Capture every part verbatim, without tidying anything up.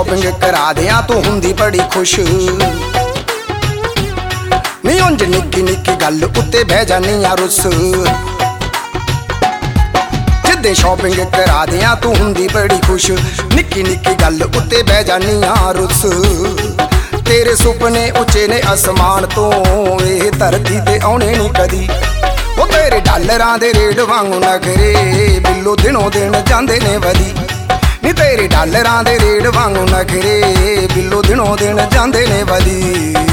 Shopping करा दियां तू हुंदी बड़ी खुश नी उंज निक्की निक्की गल उत्ते बह जानी आ रुस जिद्दे शॉपिंग करा दियां तू हुंदी बड़ी खुश निक्की निक्की गल उत्ते बह जानी आ रुस तेरे सुपने उच्चे ने आसमान तो ये धरती ते आने नहीं कदी वो तेरे डालरां दे रेट वांगू नखरे बिल्लो दिनों दिन जांदे ने वधी नी तेरे डालरां दे रेट वांगू नखरे बिल्लो दिनों दिन जांदे ने वधी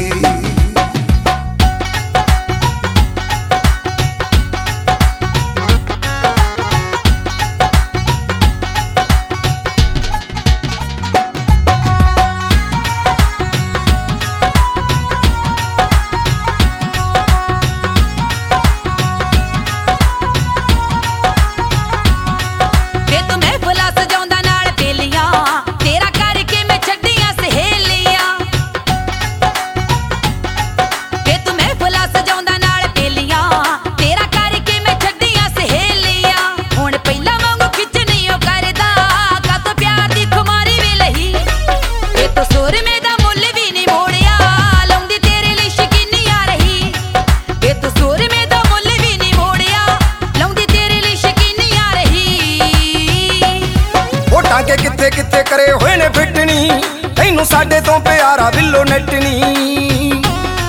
किथे किथे करे होए ने फिटनी तैनू साडे तो प्यारा बिल्लो नटनी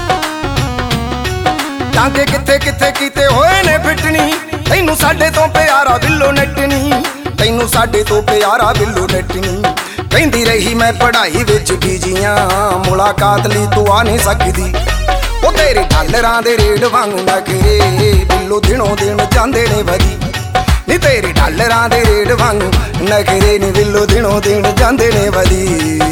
टांके किथे किथे कीते होए ने फिटनी तैनू साडे तो प्यारा बिल्लो नटनी तैनू साडे तो प्यारा बिल्लो नटनी कहंदी रही मैं पढ़ाई विच बीजियां मुलाकात लई तू आ नहीं सकदी ओ तेरे डालरां दे रेट वांगू नखरे बिल्लो दिनों दिन जांदे ने वधी नी तेरे डालरां दे रेट वांगू नखरे नी बिल्लो दिनों दिन जांदे ने वधी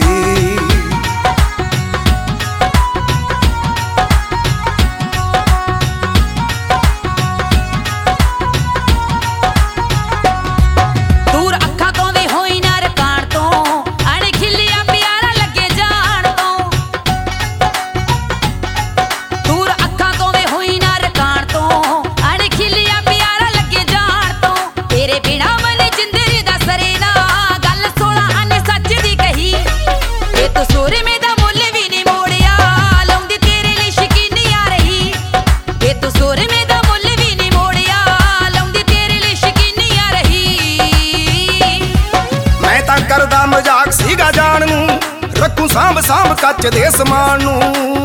करदा मजाक सीगा जान नू रखूं सांभ सांभ कच दे समान नू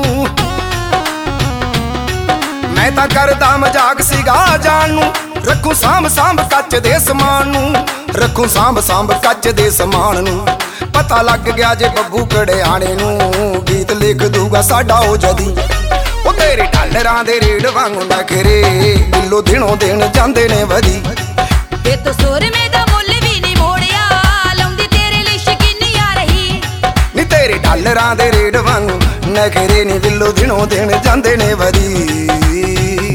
मैं तां करदा मजाक सीगा जान नू रखूं सांभ सांभ कच दे समान नू रखूं सांभ सांभ कच दे समान नू पता लग गया जे बब्बू कड़ियाणे नू गीत लिख दूगा साडा ओ जदी ओ तेरे डालरां दे रेट वांगू नखरे बिल्लो दिनों दिन जांदे ने वधी ते तो सुर में दा मुੱਲ भी नहीं मोड़िया तेरे डालरां दे रेट वांगू नखरे नी बिल्लो दिनों दिन जांदे ने वधी।